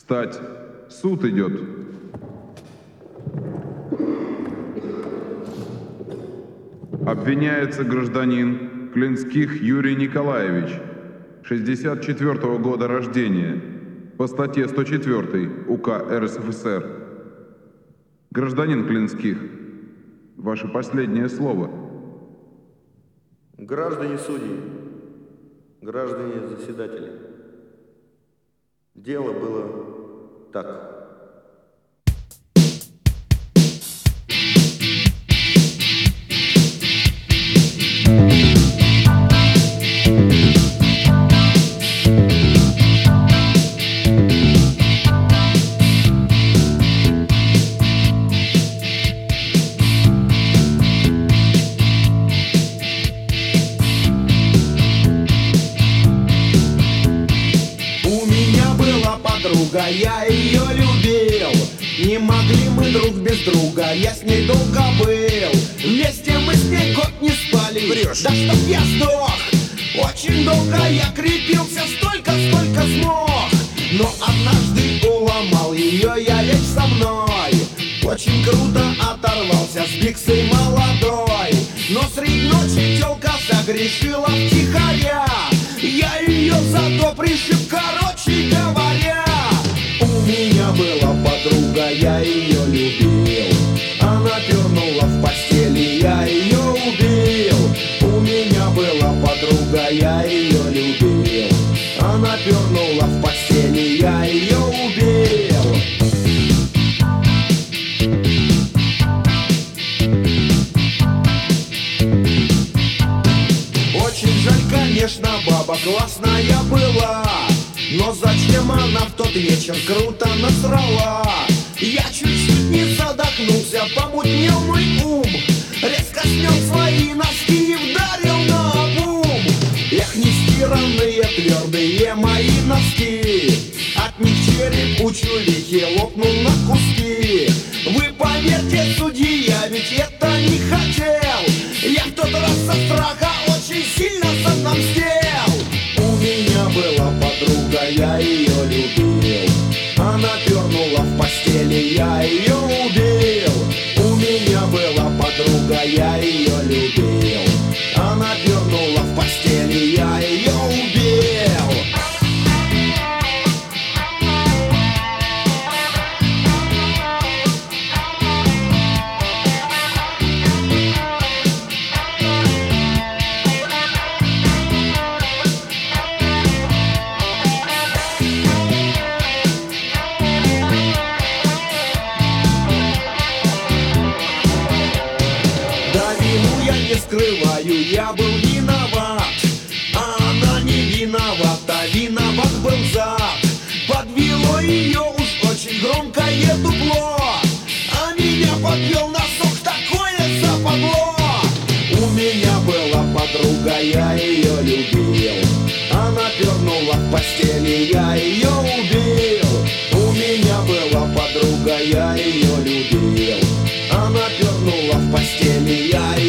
Встать! Суд идет! Обвиняется гражданин Клинских Юрий Николаевич, 64-го года рождения, по статье 104 УК РСФСР. Гражданин Клинских, ваше последнее слово. Граждане судьи, граждане заседатели, дело было так. Я ее любил, не могли мы друг без друга, я с ней долго был. Вместе мы с ней год не спали. Врешь. Да чтоб я сдох. Очень долго я крепился, столько, сколько смог. Но однажды уломал ее, я лечь со мной. Очень круто оторвался с биксой молодой. Но средь ночи тёлка согрешила втихаря. Я ее зато пришиб, короче говоря. У меня была подруга, я ее любил. Она пернула в постели, я ее убил. У меня была подруга, я ее любил. Она пернула в постели, я ее убил. Очень жаль, конечно, баба классная была. Но зачем она в тот вечер круто насрала? Я чуть-чуть не задохнулся, помутнел мой ум. Резко снял свои носки и вдарил наобум. Эх, нестиранные твердые мои носки. От них череп у чулихи лопнул на куски. Вы поверьте, судьи, я ведь это не хотел. Я в тот раз со страха очень сильно отомстил. У меня была подруга, я ее любил. Она пернула в постели, я ее убил. У меня была подруга, я ее любил. Она пернула в постели, я ее убил. Скрываю, я был виноват, а она не виновата, виноват был зад. Подвело ее уж очень громкое дупло, а меня подвел носок, такое западло. У меня была подруга, я ее любил. Она пернула в постели, я ее убил. У меня была подруга, я ее любил. Она пернула в постели, я ее